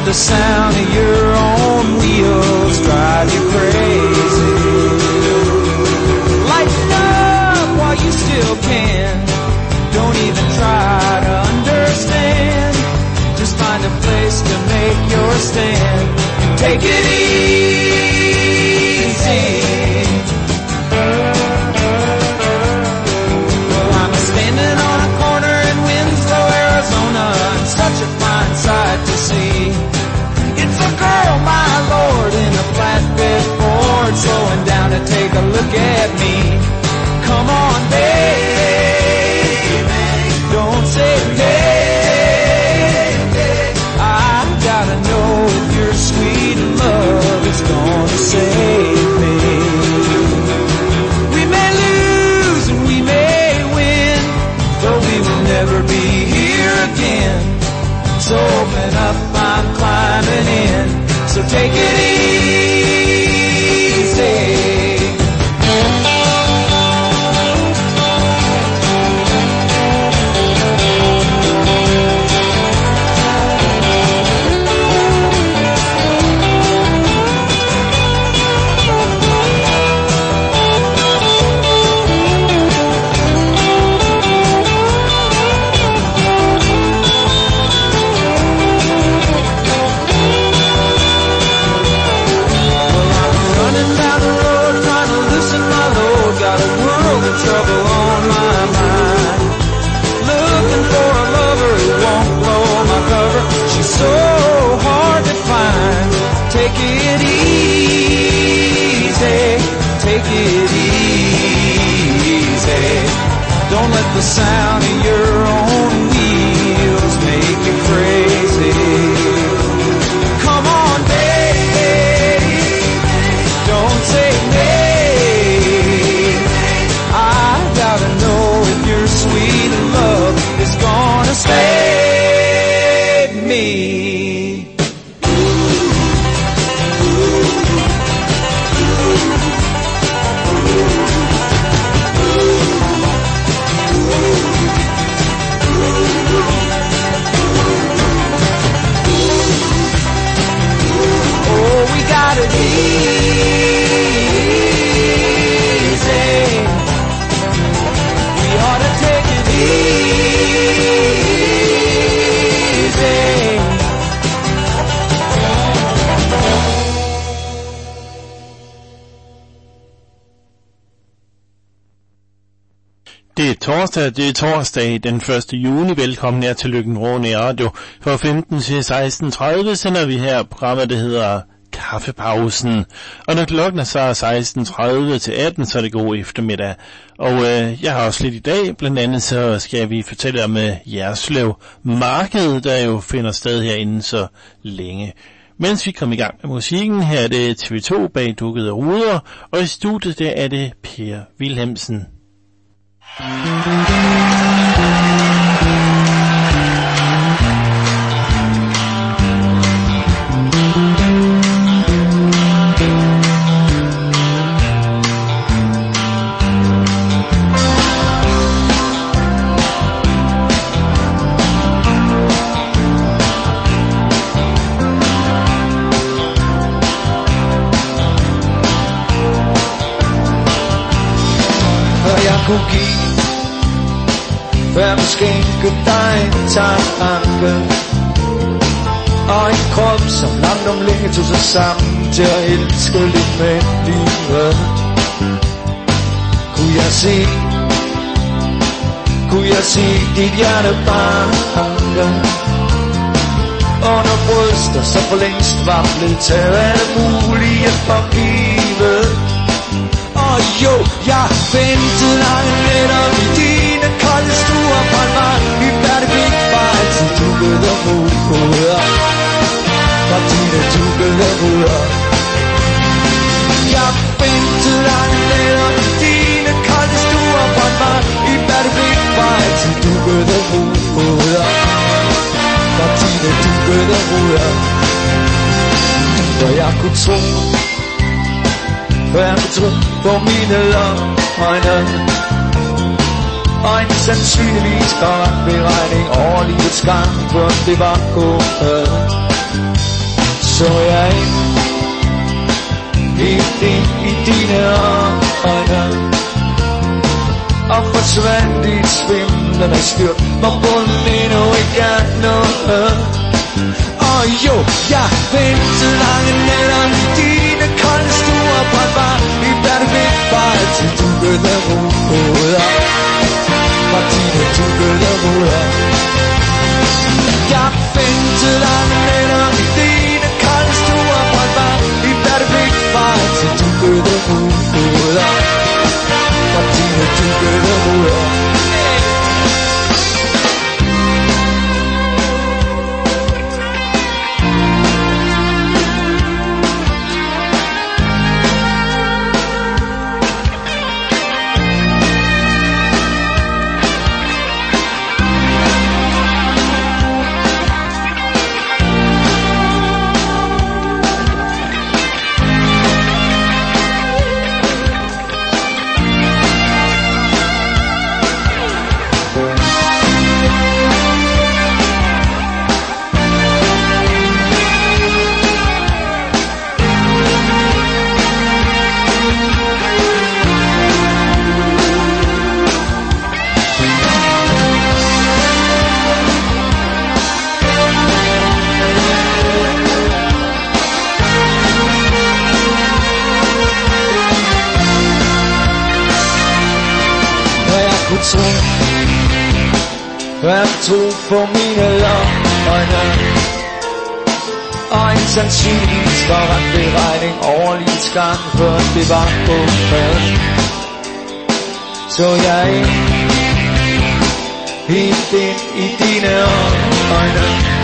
the sound of your own wheels drive you crazy. Lighten up while you still can. Don't even try to understand. Just find a place to make your stand. And take it easy. Well, I'm standing on a corner in Winslow, Arizona. It's such a fine sight to see. It's a girl, my lord, in a flatbed Ford, slowing down to take a look at me. Come on, baby, don't say baby. I gotta know if your sweet love is gonna save me. We may lose and we may win, though we will never be here again. So open up, I'm climbing in. So take it easy. Trouble on my mind. Looking for a lover who won't blow my cover. She's so hard to find. Take it easy. Take it easy. Don't let the sound of your own wheels make you crazy. Come on, baby. Don't say maybe. Gotta know if your sweet love is gonna save me. Oh, we got it easy. Ought to take it easy. Det er torsdag den 1. juni. Velkommen her til Lykken Råne Radio. Fra 15 til 16.30 sender vi her programmet, der hedder Kaffepausen. Og når klokken er så 16.30 til 18, så er det god eftermiddag. Og jeg har også lidt i dag. Blandt andet så skal vi fortælle om Jerslev Marked, der jo finder sted herinde så længe. Mens vi kommer i gang med musikken, her er det TV2 bag dukkede ruder, og i studiet der er det Per Wilhelmsen. Kunne give, før vi skænke dig en tanke og en krop, som langt om længe tog sig sammen til at elske lidt med livet. Kunne jeg se dit hjerte banke under bryster, som for længst var blevet taget af det mulige for givet. Og jo, jeg ventede langt netop i dine kolde stuer på en vej. Vi færdig var altid dukkede hoveder. Fra dine dukkede hoveder. Jeg ventede langt netop i dine kolde stuer på en vej. Vi færdig var altid dukkede hoveder. Fra dine dukkede hoveder. For jeg kunne tro, for jeg kunne tro på mine løgne. Og en sandsynligvis godt beregning over livets gang, for det var gået. så jeg helt ind i dine øjne og forsvandt i et svimlende styrt, hvor bunden endnu ikke er noget. Og jo, jeg ventede lange nætter i dine kolde stuer på en bar i Battervik-vej til dukkede ruder, fra dine dukkede ruder. Jeg ventede lange nætter i dine kolde stuer på en bar i Battervik-vej til dukkede ruder, fra dine dukkede ruder. Jeg tog på mine øjne, og en sandsynligvis var en beregning over livets gang, før det var åbent. Så jeg helt ind i dine øjne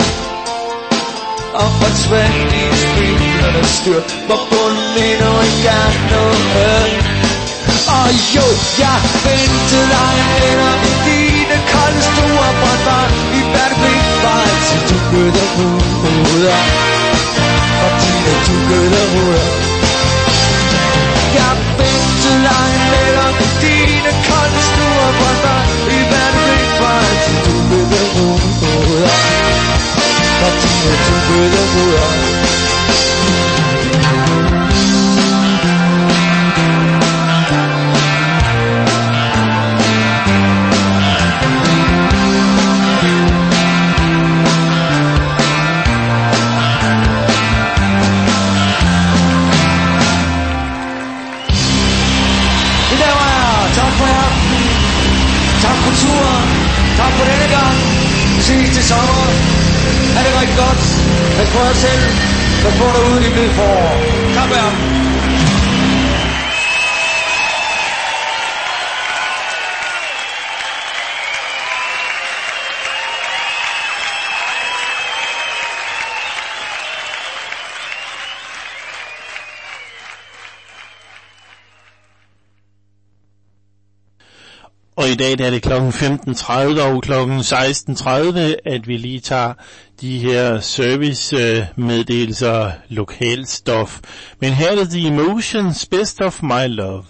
og forsvandt i spillende styrt, hvor bunden endnu ikke er noget. Og jo, jeg ventede lange nætter i dine kolde stuer på en bar i Battervik-vej til dukkede ruder, fra dine dukkede ruder. Jeg ventede lange nætter i dine kolde stuer på en bar i Battervik-vej til dukkede ruder, fra dine dukkede ruder. Tak for denne gang. Vi ses til sommer. Er det rigtig godt? Pas på jer selv. Pas på derude i det blide forår. Tak for jer. Og i dag er det klokken 15.30 og klokken 16.30, at vi lige tager de her service-meddelelser lokalstof. Men her er det The Emotions, Best of My Love.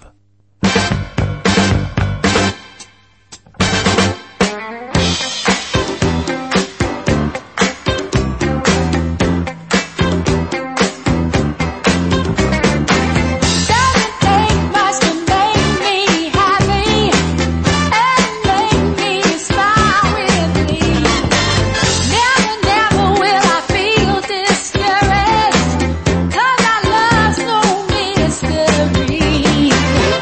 Mystery.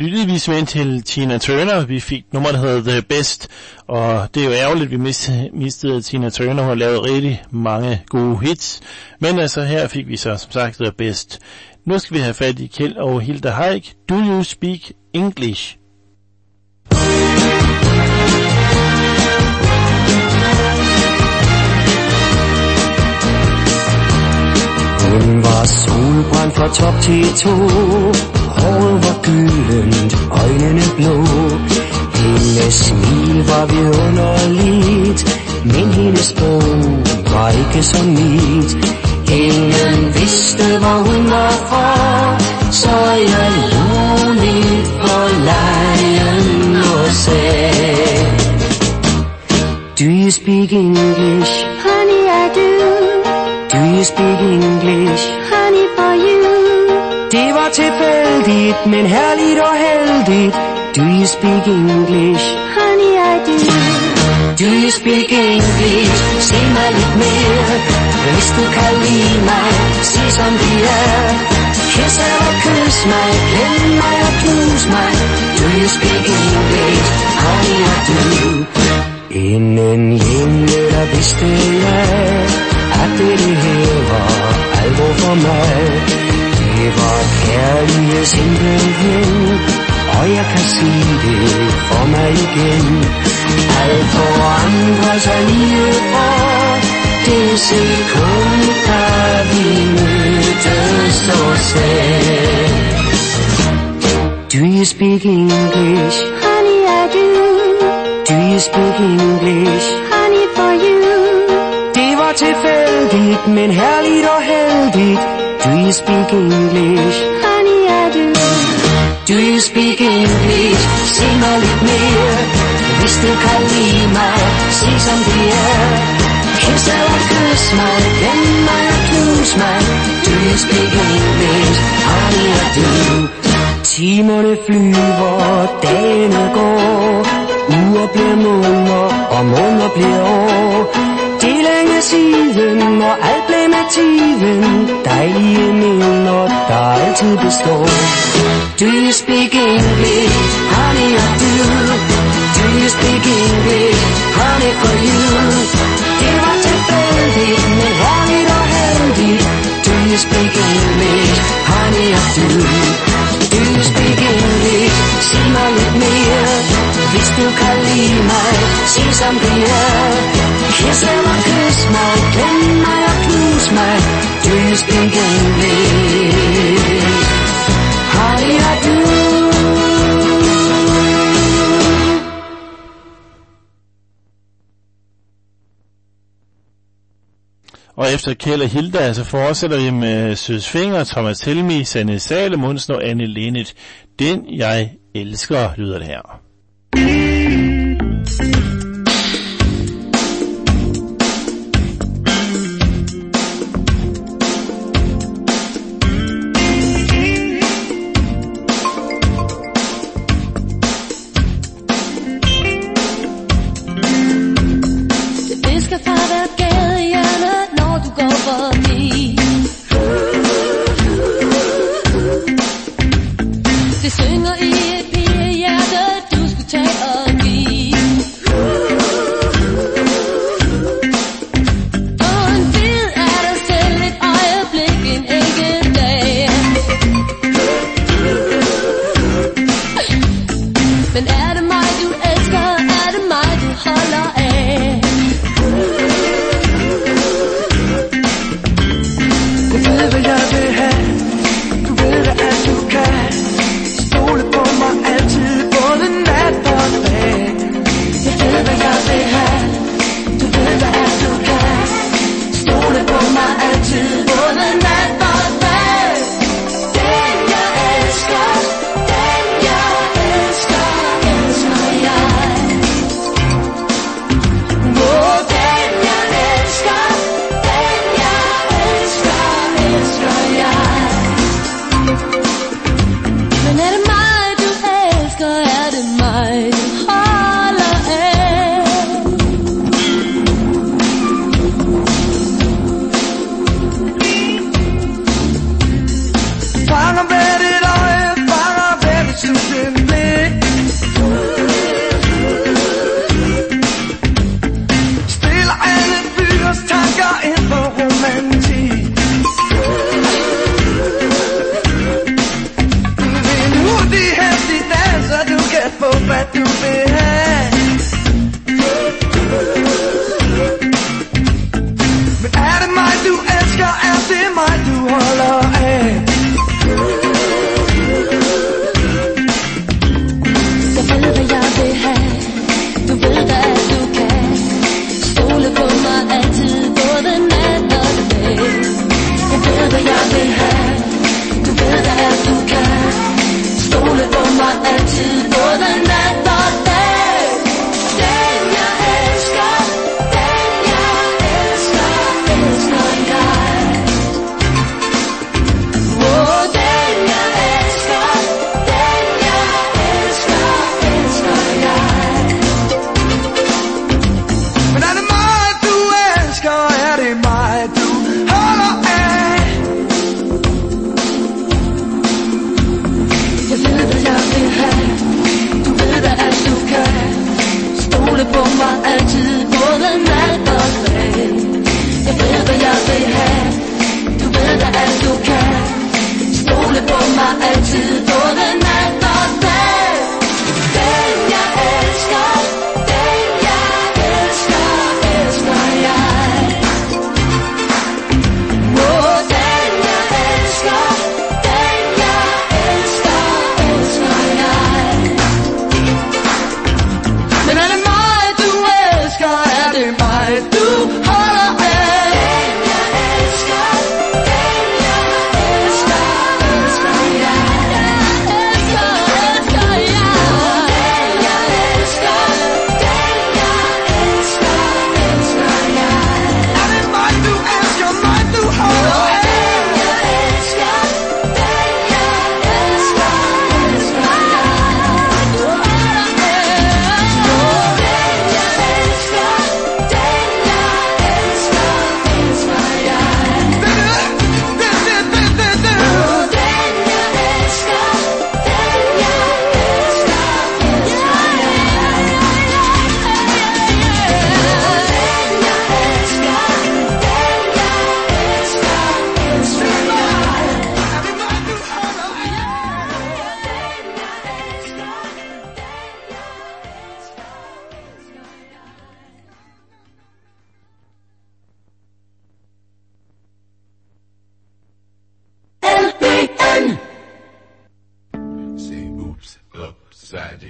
lyttede vi simpelthen til Tina Turner. Vi fik nummer, der hedder The Best, og det er jo ærgerligt, at vi mistede Tina Turner. Hun har lavet rigtig mange gode hits, men altså her fik vi så som sagt The Best. Nu skal vi have fat i Kjeld og Hilda Haik. Do you speak English? Hun var solbrændt fra top til tå, håret var gyldent, øjnene blå. Hendes smil var vidunderligt, men hendes sprog var ikke så mit. Ingen vidste, hvor hun var fra, så jeg lå midt på lejen og sagde, do you speak English? Honey, I do. Do you speak English? Honey, for you. Det var tilfældigt, men herligt og heldigt. Do you speak English? Honey, I do. Do you speak English? Sig mig lidt mere. Hvis du kan lide mig, sig som det er. Kiss eller kys mig, klem mig og knus mig. Do you speak English? Honey, I do. Inden længe der vidste jeg, at det her var alvor for mig. Det var kærlighed simpelthen, og jeg kan sige det for mig igen. Alt forandrer sig lige for det sekund, da vi mødtes og sagde, do you speak English? Honey, I do. Do you speak English? Honey, for you. Det var tilfældigt, men herligt og heldigt. Do you speak English? Honey, I do. Do you speak English? Sig mig lidt mere. Hvis du kan lide mig, sig som det er. Kiss eller kys mig, klem mig og knus mig. Do you speak English? Honey, I do. Timerne flyver, dagene går. Uger bliver måneder, og måneder bliver år. Det er længe siden, og alt blev med tiden. Dejlige minder, der altid består. Do you speak English? Honey, I do. Do you speak English? Honey, for you. Det var tilfældigt, men herligt og heldigt. Do you speak English? Honey, I do. Do you speak English? Sig mig lidt mere. Hvis du kan lide mig, sig som det er. Kiss eller kys mig, klem mig og knus mig. Do you speak English? Honey, I do. Og efter Kjeld og Hilda, så fortsætter vi med Søs Finger, Thomas Helmig, Sanne Salomonsen og Anne Linnet. Den jeg elsker, lyder det her. Det synger i et pigehjerte, du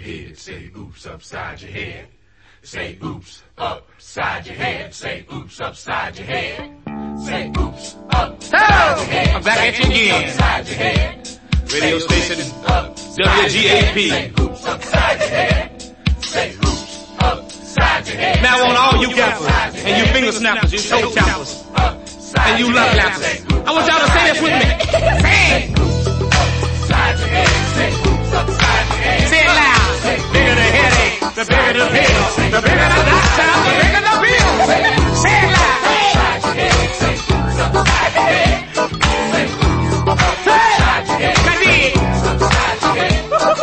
head. Say oops upside your head. Say oops upside your head. Say oops upside your head. Say oops upside your head. I'm back at you again. Upside your head. Radio station WGAP. Say oops upside your head. Say oops upside your head. Now on all you gappers and you finger snappers, you toe choppers, and you love lappers, I want y'all to say this with me. Say it. Upside your head. Say oops upside your head. Say it loud. The bigger the headache, the bigger the pill, the bigger the doctor, the bigger the bill. Say it loud. Upside your head. Say oops upside your head. Say oops upside your head. Now dig. Upside your head.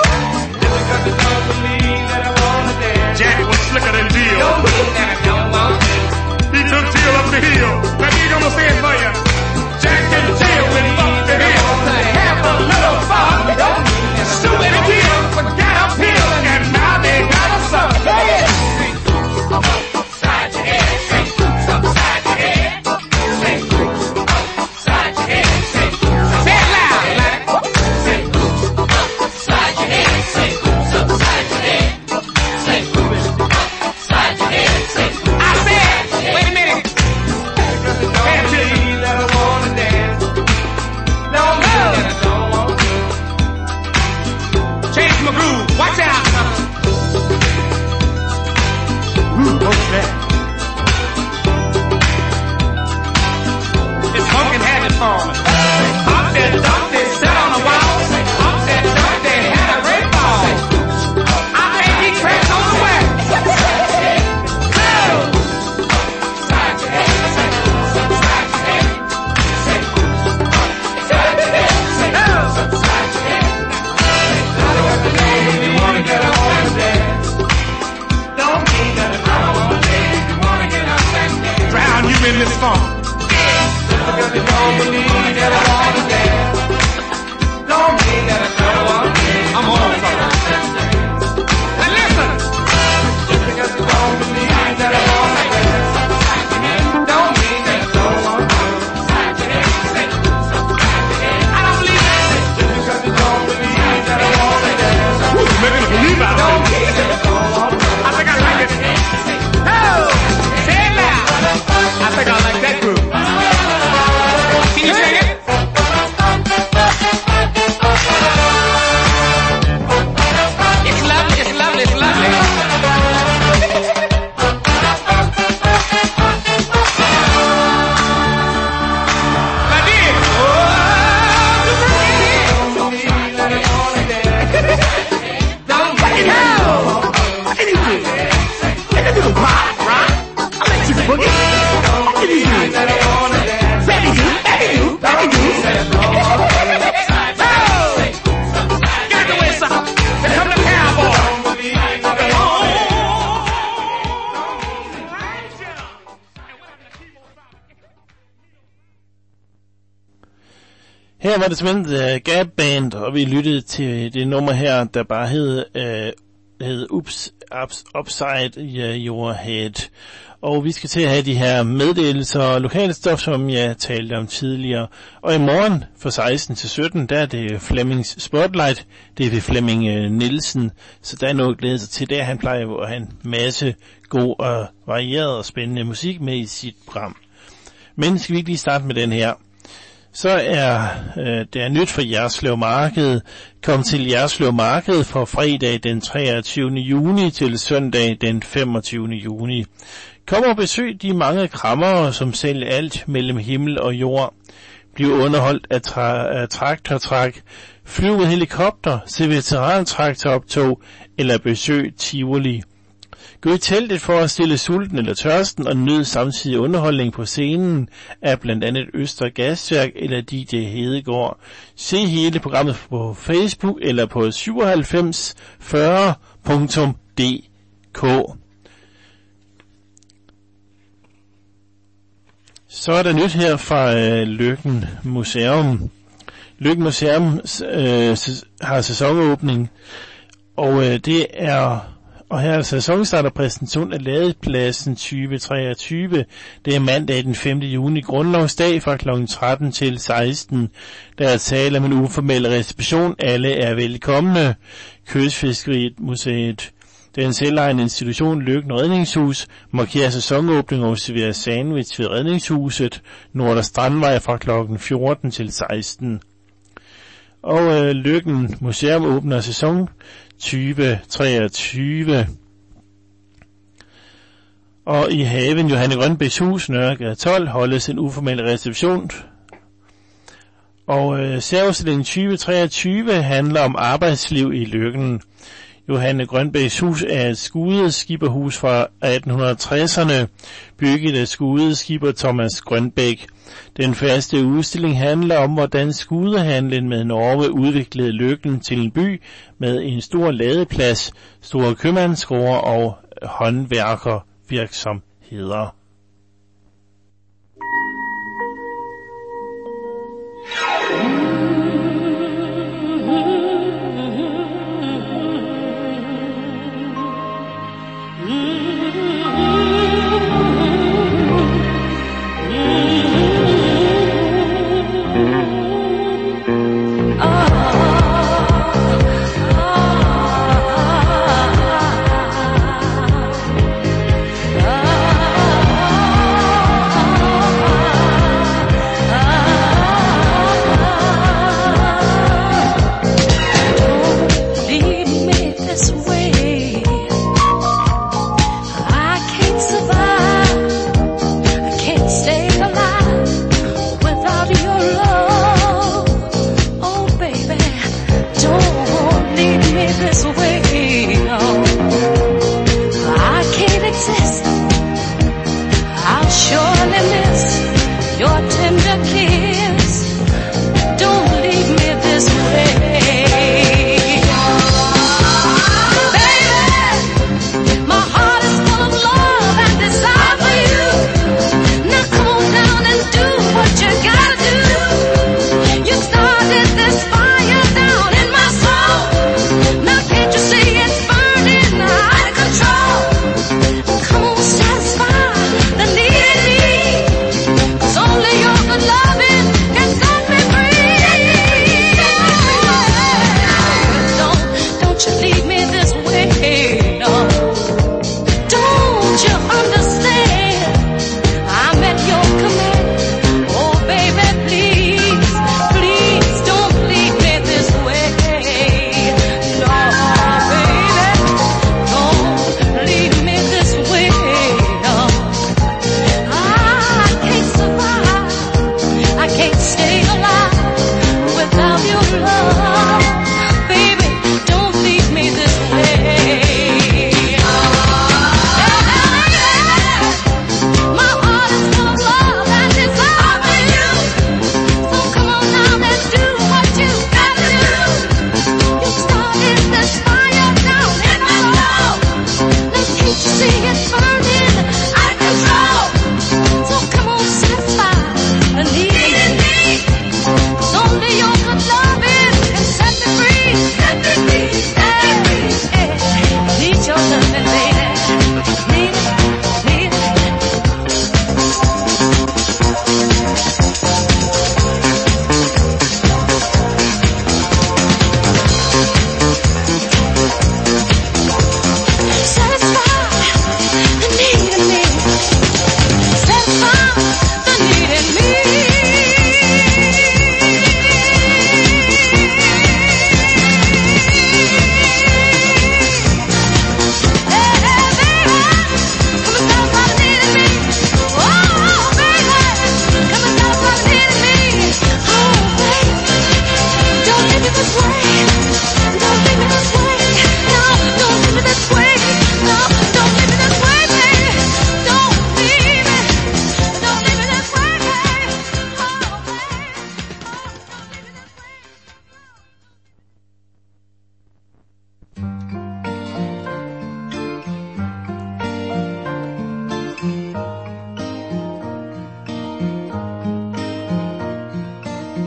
Jack was slicker than Jill. He took Jill up the hill. Now dig, I'm gonna say it for you. Jack and Jill went up the hill to have a little fun. Sue and Jill forgot a pill, and now they got a son. Upside your head. Say oops upside your head. Say oops upside your head. Say oops Say it loud, like Say oops upside your head. Say oops upside your head. Say oops upside your head. Say oops. I said, wait a minute. Hey, Jill. Change my groove. Watch out. Ooh, what's that? It's funkin' habit forming. Up there, dump, they sat on the wall. Up there, dump, they had a red ball. I think he crashed on the way. Upside your head. Say oops upside your head. Say oops upside your head. Say oops upside your head. You wanna get up and dance. Don't mean that I don't wanna dance. You wanna get up and dance. Drown you in this funk. Because you don't believe that I wanna dance. Don't mean that I don't wanna dance. I'm on something. Now listen. Just because you don't believe that I wanna dance. Don't mean that I don't wanna dance. I don't believe that. Just because you don't believe that I wanna dance. Who's making a believe out of it? I think I like it. Oh, say it loud. I think I like that groove. Can you sing it? It's lovely, it's lovely, it's lovely. Now dig. Don't break it down. What can you do? Can you do the rock? I let you boogie. What can you do? Baby do, baby do, baby do. Get out the way, son. Here come the cowboy. Her var det simpelthen Gap Band, og vi lyttede til det nummer her, der bare hed Upside Your Head. Og vi skal til at have de her meddelelser og lokale stof, som jeg talte om tidligere. Og i morgen fra 16 til 17, der er det Flemmings Spotlight. Det er ved Flemming Nielsen, så der er noget at glæde sig til. Der han plejer jo at have en masse god og varieret og spændende musik med i sit program. Men skal vi ikke lige starte med den her? Så er det er nyt for Jerslev Marked. Kom til Jerslev Marked fra fredag den 23. juni til søndag den 25. juni. Kom og besøg de mange krammere, som sælger alt mellem himmel og jord. Bliv underholdt af traktortræk, flyv med helikopter, se veterantraktoroptog eller besøg Tivoli. Gå i teltet for at stille sulten eller tørsten og nyd samtidig underholdning på scenen af blandt andet Øster Gasværk eller DJ Hedegaard. Se hele programmet på Facebook eller på 9740.dk. Så er der nyt her fra Løkken Museum. Løkken Museum har sæsonåbning, og det er Og her er sæsonstarterpræsentation af Ladepladsen 2023. Det er mandag den 5. juni, grundlovsdag fra kl. 13 til 16. Der er tale om en uformel reception. Alle er velkomne. Kystfiskeriet Museet, den selvejende institution Løkken Redningshus, markerer sæsonåbning og serverer sandwich ved Redningshuset, Nordre Strandvej fra kl. 14 til 16. Og Løkken Museum åbner sæson 2023. Og i haven Johanne Grønbæks hus, Nørregade 12, holdes en uformel reception. Og særudstillingen 2023 handler om arbejdsliv i Løkken. Johanne Grønbæks hus er et skudeskipperhus fra 1860'erne, bygget af skudeskipper Thomas Grønbæk. Den første udstilling handler om, hvordan skudehandlen med Norge udviklede Løkken til en by med en stor ladeplads, store købmandsgårde og håndværkervirksomheder.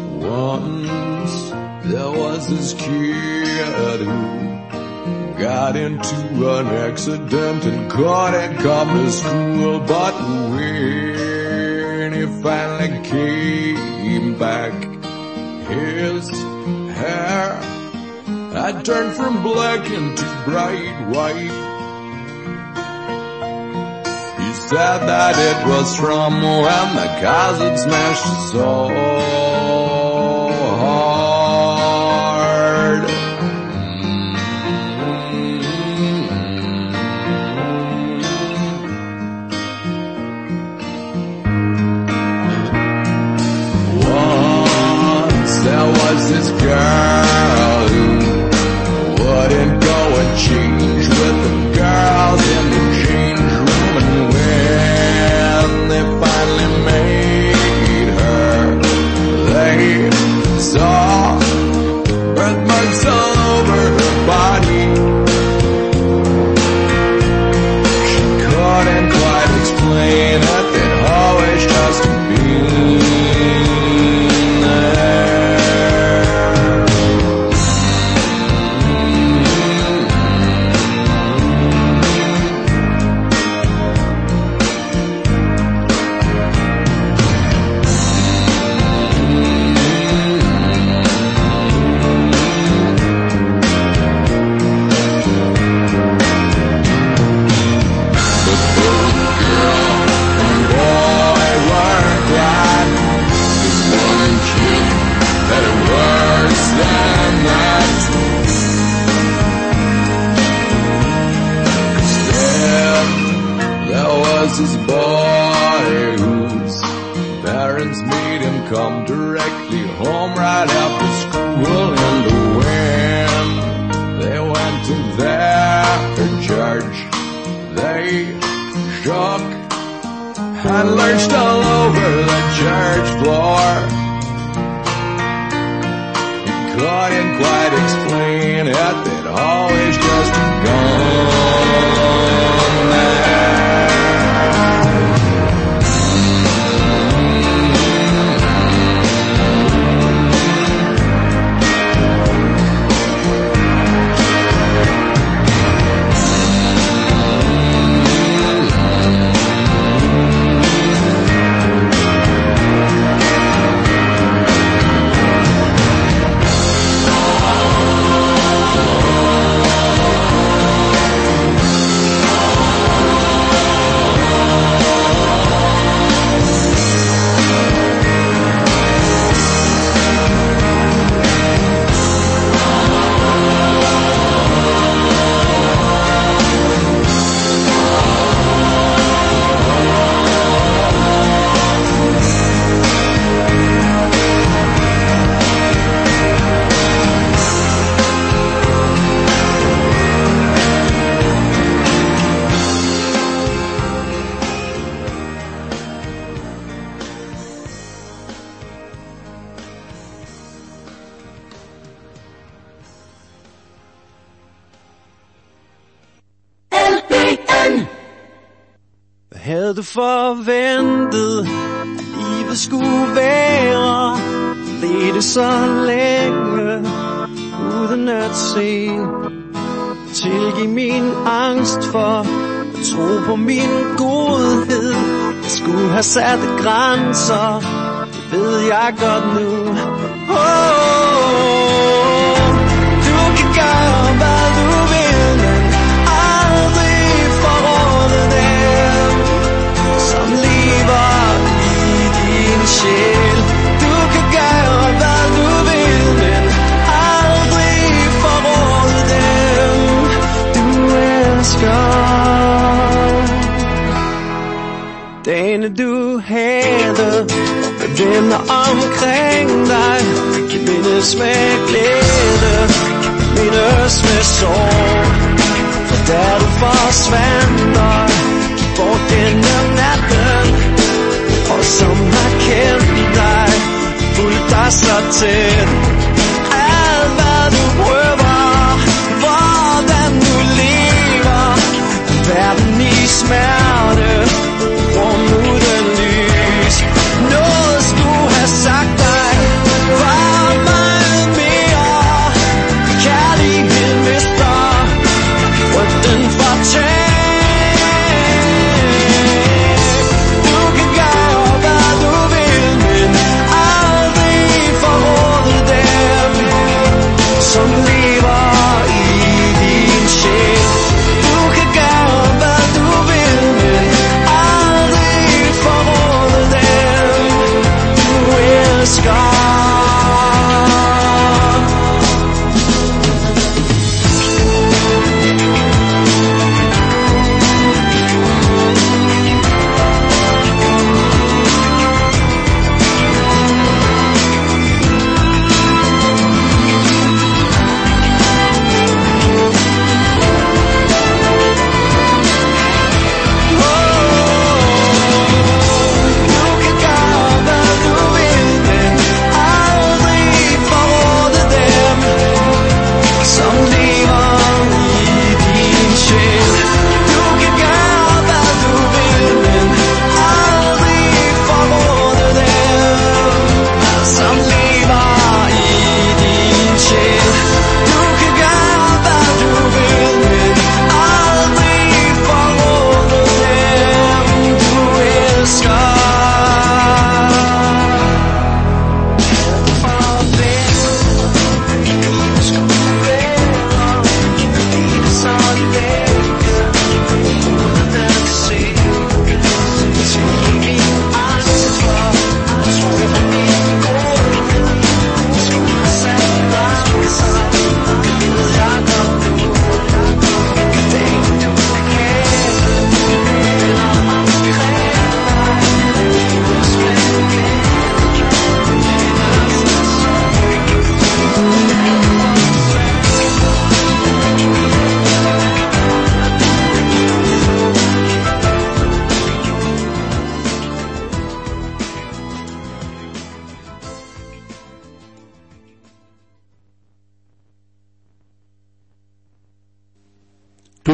Once there was this kid who got got into an accident and couldn't come to school. But when he finally came back, his hair had turned from black into bright white. He said that it was from when the cars had smashed so hard. Once there was this girl who wouldn't go and change with the girls in the change room, and when they finally made her, they saw birthmarks all over her body. She couldn't quite explain it, they'd always just been there. This boy whose parents made him come directly home right after school, and when they went to their church, they shook and lurched all over the church floor. He couldn't quite explain it, they'd always just gone there. Havde forventet, at livet skulle være, ledte så længe, uden at se. Tilgiv min angst for at tro på min godhed. Jeg skulle have sat grænser, det ved jeg godt nu. Du kan gøre hvad du vil, men aldrig forråde dem, som lever i din sjæl. Du kan gøre hvad du vil, men aldrig forråde dem, du elsker. Dagene du havde med venner omkring dig, kan mindes med glæde, mindes med sorg. For da du forsvandt og gik bort denne natten, og som har kendt dig, fulgt dig så tæt. Alt hvad du prøver, hvordan du lever, verden i smerte, rum uden lys. Noget skulle have sagt dig, var meget mere. Kærlighed mister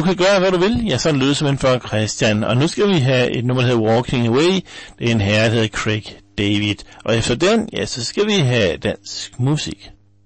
du kan gøre, hvad du vil. Ja, sådan lød simpelthen for Christian. Og nu skal vi have et nummer, der hedder Walking Away. Det er en herre, der hedder Craig David. Og efter den, ja, så skal vi have dansk musik.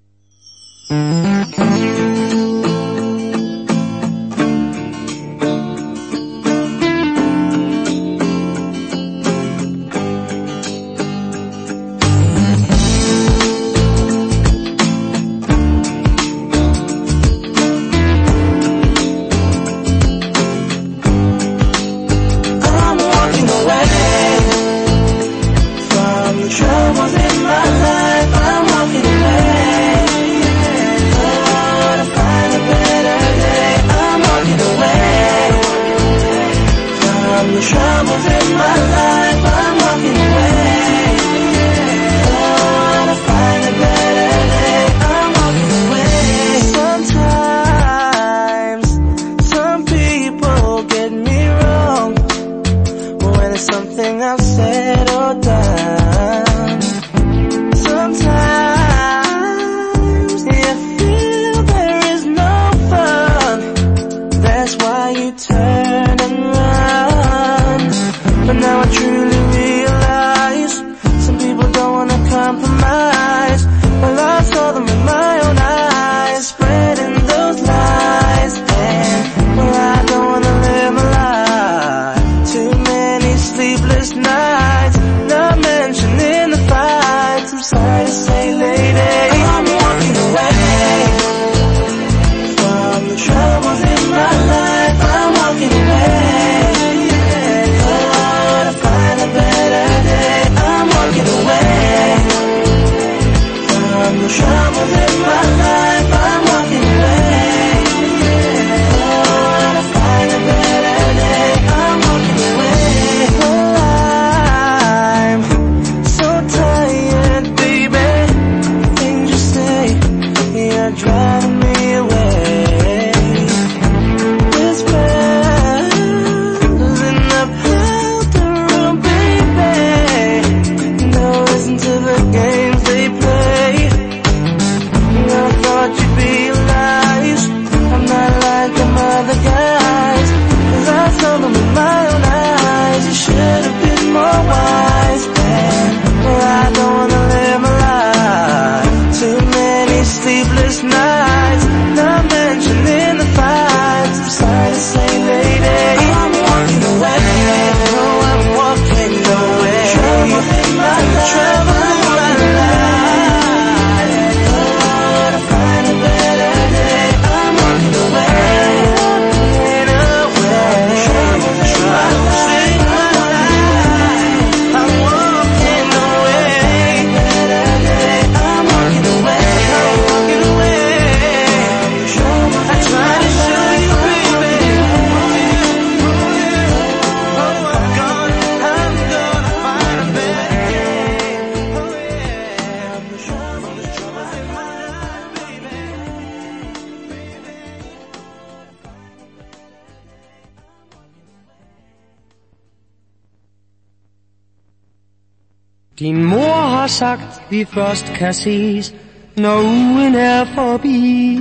Din mor har sagt, vi først kan ses, når ugen er forbi.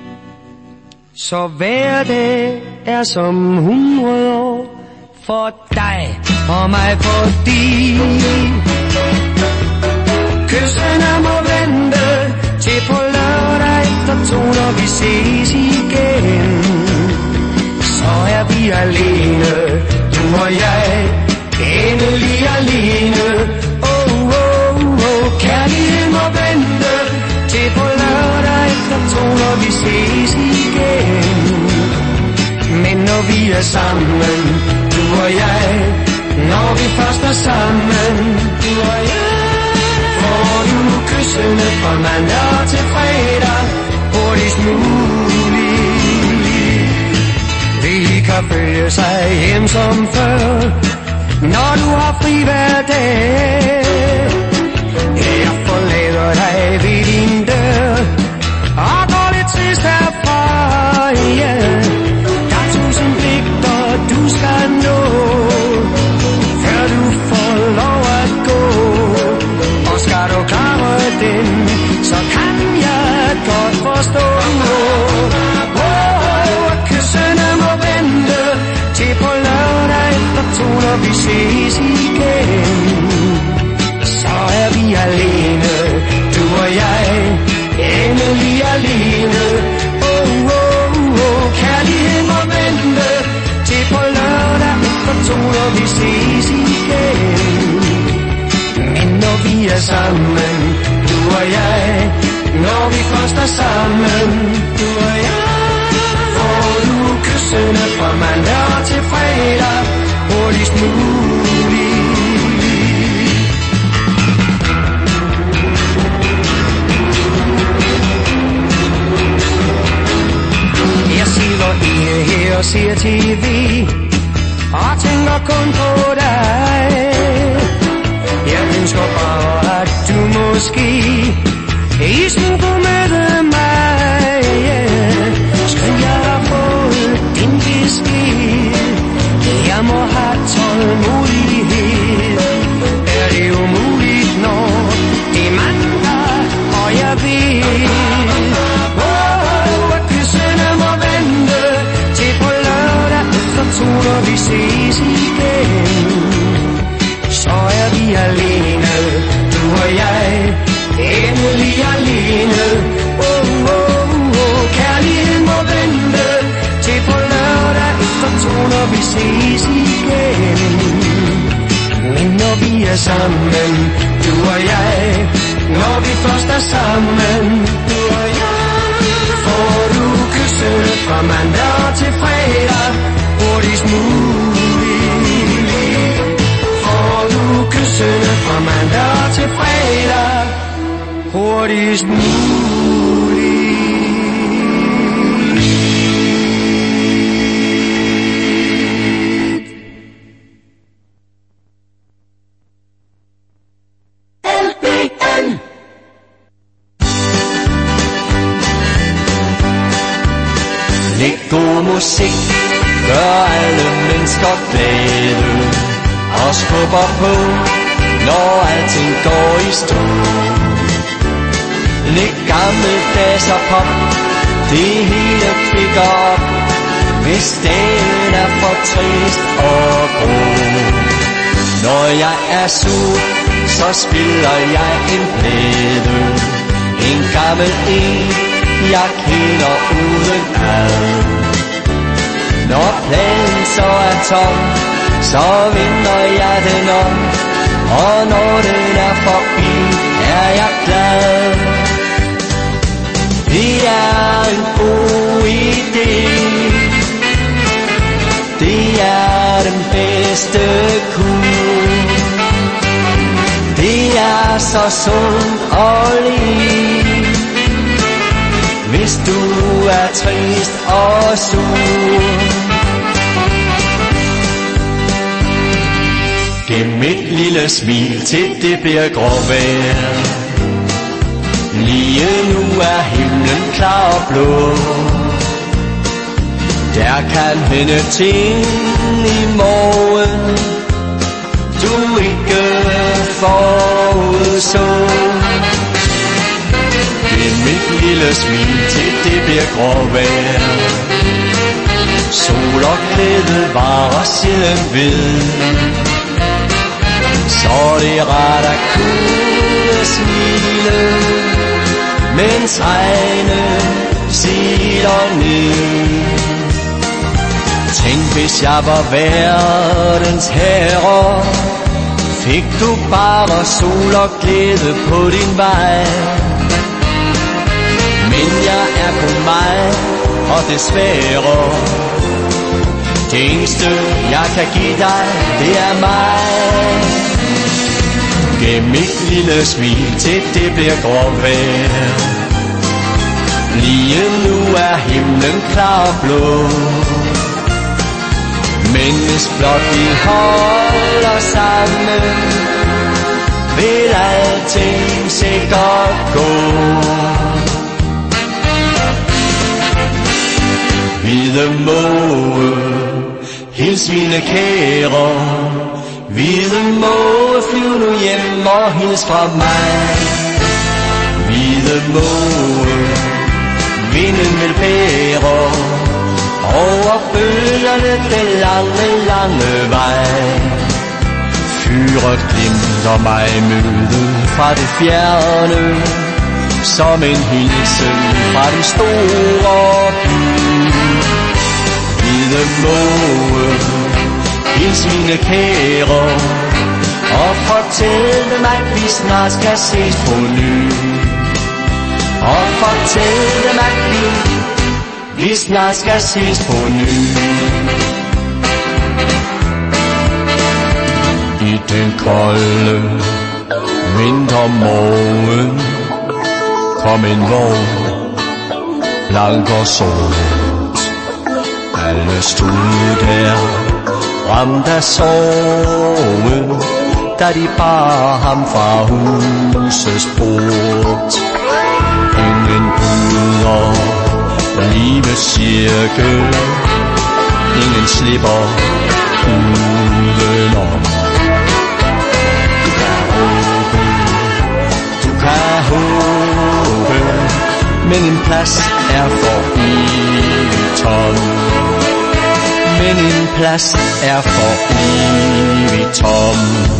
Så hver dag er som 100 år for dig og mig, fordi kyssene må vente til på lørdag efter 2, når vi ses igen. Så er vi alene, du og jeg, endelig alene. Kærligheden må vente til på lørdag efter 2, når vi ses igen. Men når vi er sammen, du og jeg, når vi først er sammen, du og jeg, får du kyssene fra mandag til fredag, hurtigst muligt. Vi kan følge sig hjem som før, når du har fri hver dag. Jeg forlader dig ved din dør og går lidt trist herfra, yeah. Der er 1000 pligter du skal nå, før du får lov at gå. Og skal du klare den, så kan jeg godt forstå, kyssene må være på lørdag efter 2, når vi ses igen. Så er vi alene, du og jeg, endelig alene. Kærligheden må vente til på lørdag efter 2, når vi ses igen. Men når vi er sammen, du og jeg, når vi først er sammen, du og jeg, får du kyssene fra mandag til fredag, hurtigst muligt. Jeg sidder her og ser TV og tænker kun på dig. Jeg ønsker bare, at du måske i sådan kunne møde mig. Skal jeg have fået din besked? Jeg må have tålmodighed. Er det umuligt, når det er mandag, og jeg ved, at kyssene må vente til på lørdag efter 2, når vi ses igen. Så er vi alene, du og jeg, endelig alene. Kærligheden må vente til på lørdag efter 2, når vi ses igen. Men når vi er sammen, du og jeg, når vi først er sammen, du og jeg, får du kyssene fra mandag til fredag, hurtigst muligt. Får du kyssene fra mandag til fredag, hurtigst muligt. LBN. Lidt god musik gør alle mennesker glade og skubber på, når alting går i stå. Lidt gammeldags og pop, det hele klikker op, hvis dagen er for trist og grå. Når jeg er sur, så spiller jeg en plade, en gammel en, jeg kender uden ad. Når pladen så er tom, så vender jeg den om, og når den er forbi, er jeg glad. Det er en god idé, det er den bedste kur. Det er så sundt og lige, hvis du er trist og sur. Gem et lille smil til det bliver gråvejr. Lige nu er himlen klar og blå. Der kan hænde ting i morgen, du ikke forudså. Gem et lille smil til det bliver gråvejr. Sol og glæde varer siden ved, så det er rart at kunne smile, mens regnen siler ned. Tænk hvis jeg var verdens herre, fik du bare sol og glæde på din vej. Men jeg er kun mig, og desværre, det eneste jeg kan give dig, det er mig. Gem et lille smil til det bliver gråvejr. Lige nu er himlen klar og blå, men hvis blot vi holder sammen, vil alting sikkert gå. Hvide måge, hils mine kære. Hvide måge, flyv nu hjem og hils fra mig. Hvide måge, vinden vil bære over bølgerne den lange, lange vej. Fyret glimter mig møde fra det fjerne, som en hilsen fra den store by. Hvide måge, hils mine kære, og fortæl dem, at vi snart skal ses på ny. Og fortæl dem, at vi snart skal ses på ny. I den kolde vintermorgen kom en vogn, blank og sort. Alle stod der, ramt af sorgen, da de bar ham fra husets port. Ingen bryder livets cirkel, ingen slipper udenom. Du kan håbe, men en plads er for evigt tom. Men en plads er for evigt tom.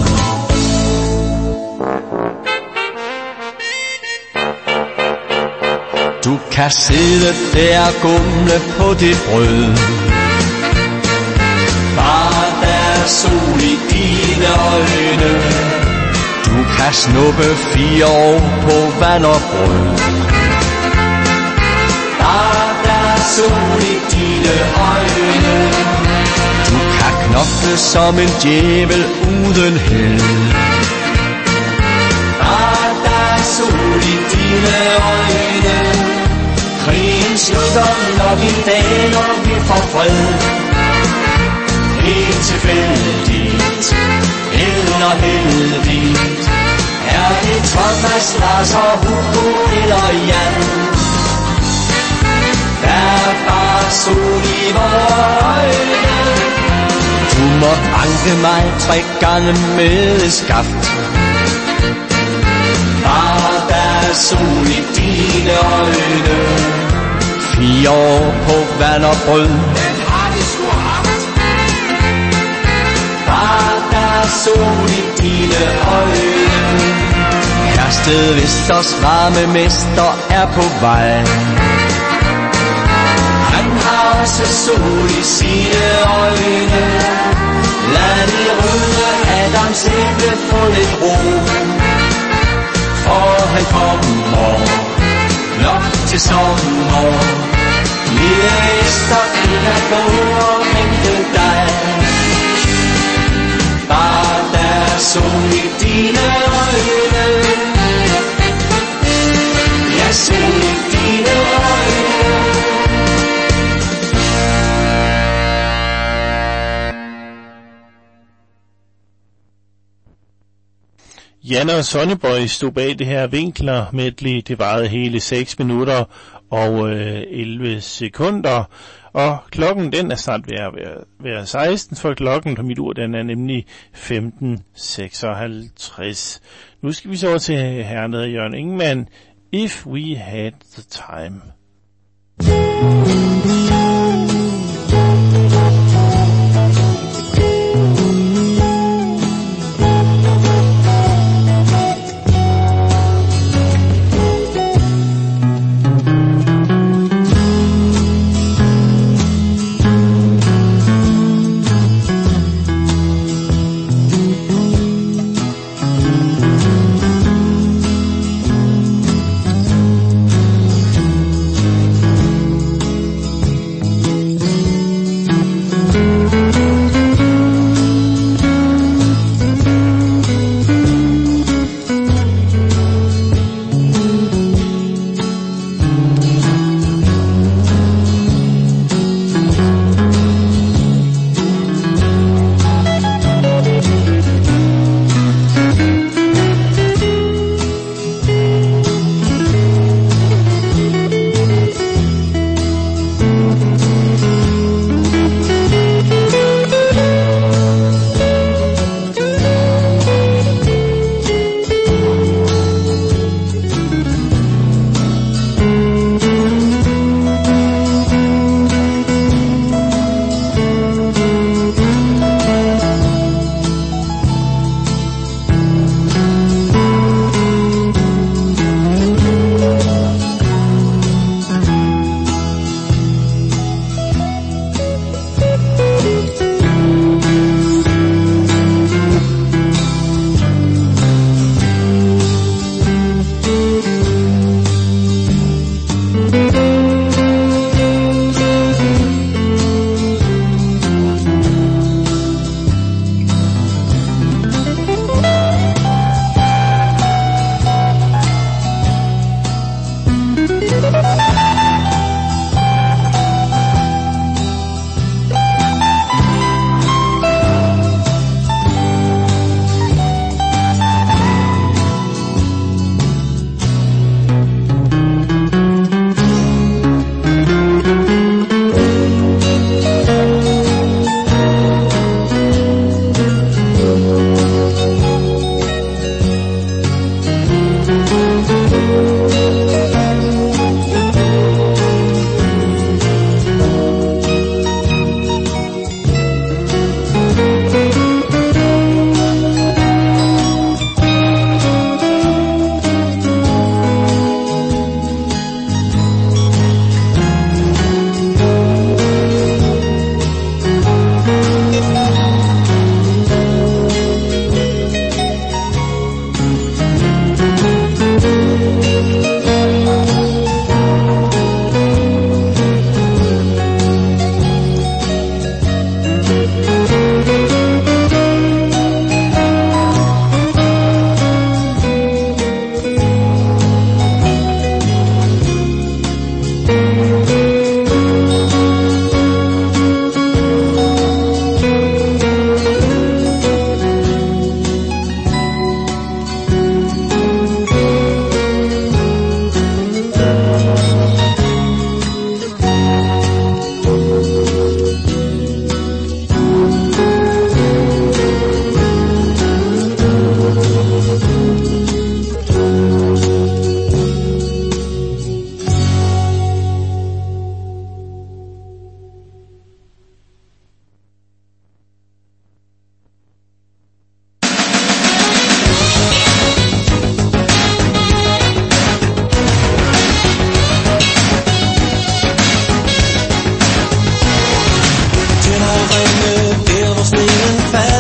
Du kan sidde der og gumle på det brød. Bare der er sol i dine øjne. Du kan snuppe 4 år på vand og brød. Bare der er sol i dine øjne. Du kan knokle som en djævel uden held. Bare der er sol i dine øjne. Krigen slutter nok en dag, når vi får fred. Helt tilfældigt eller heldigt er det Thomas, Lars og Hugo eller Jan. Der er bare sol i vores øjne. Du må anke mig 3 gange med et skaft. Bare der er sol i dine øjne. 4 år på vand og brød. Den har de sgu haft. Bare der er sol i dine øjne. Hersted Vesters varme mester er på vej. Han har også sol i sine øjne. Lad det røde Adams æble få lidt ro. For han kommer nok til sommer. Lille Ester, vi kan gå og vente dig. Bare der er sol i dine øjne. Ja, sol i dine øjne. Jan og Sonnyboy stod bag det her Winkler medley. Det varede hele 6 minutter og 11 sekunder. Og klokken den er snart ved at være 16, for klokken på mit ur den er nemlig 15:56. Nu skal vi så over til herren Jørgen Ingemann. If We Had the Time.